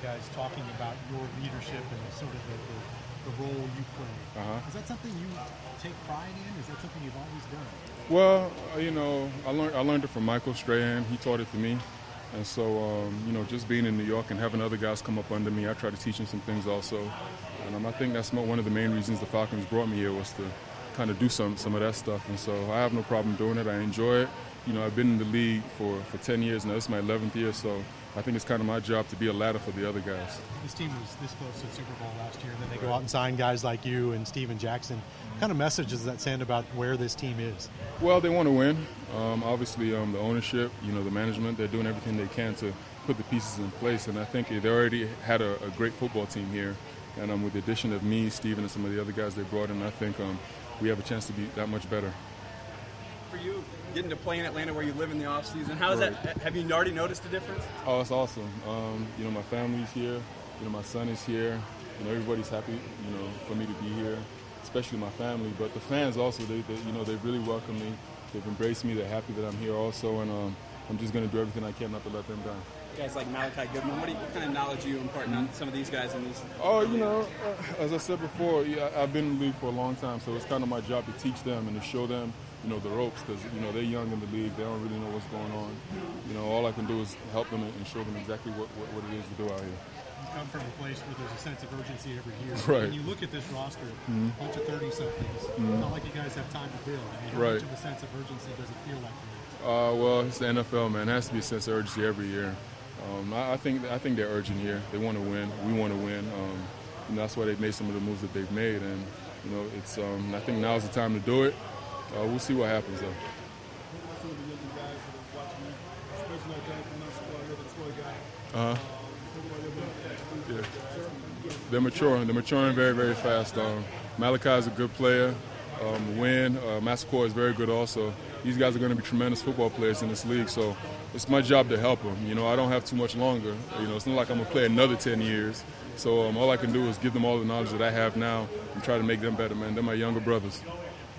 guys talking about your leadership and sort of the role you play. Is that something you take pride in? Is that something you've always done? Well, I learned it from Michael Strahan. He taught it to me. And so, just being in New York and having other guys come up under me, I try to teach them some things also. And I think that's one of the main reasons the Falcons brought me here, was to kind of do some of that stuff. And so I have no problem doing it. I enjoy it. I've been in the league for 10 years now. This is my 11th year, so I think it's kind of my job to be a ladder for the other guys. This team was this close to the Super Bowl last year, and then they go out and sign guys like you and Steven Jackson. What kind of message does that send about where this team is? Well, they want to win. Obviously, the ownership, the management, they're doing everything they can to put the pieces in place. And I think they already had a great football team here. And with the addition of me, Steven, and some of the other guys they brought in, I think we have a chance to be that much better. For you, getting to play in Atlanta where you live in the offseason, how is that? Have you already noticed a difference? Oh, it's awesome. My family's here. My son is here. Everybody's happy, for me to be here, especially my family. But the fans also, they really welcome me. They've embraced me. They're happy that I'm here also, and I'm just going to do everything I can not to let them down. Guys like Malachi Goodman, what kind of knowledge are you imparting on some of these guys in these? Oh, as I said before, I've been in the league for a long time, so it's kind of my job to teach them and to show them, the ropes, because, they're young in the league. They don't really know what's going on. All I can do is help them and show them exactly what it is to do out here. You come from a place where there's a sense of urgency every year. Right. When you look at this roster, a bunch of 30-somethings, it's not like you guys have time to build. How much of a sense of urgency does it feel like for you? Well, it's the NFL, man. There has to be a sense of urgency every year. I think they're urgent here. They want to win. We want to win. That's why they've made some of the moves that they've made. And it's. I think now's the time to do it. We'll see what happens, though. Yeah. They're maturing. They're maturing very, very fast. Malachi is a good player. Wynn, Massaquoi is very good also. These guys are going to be tremendous football players in this league, so it's my job to help them. I don't have too much longer. It's not like I'm going to play another 10 years. So all I can do is give them all the knowledge that I have now and try to make them better, man. They're my younger brothers.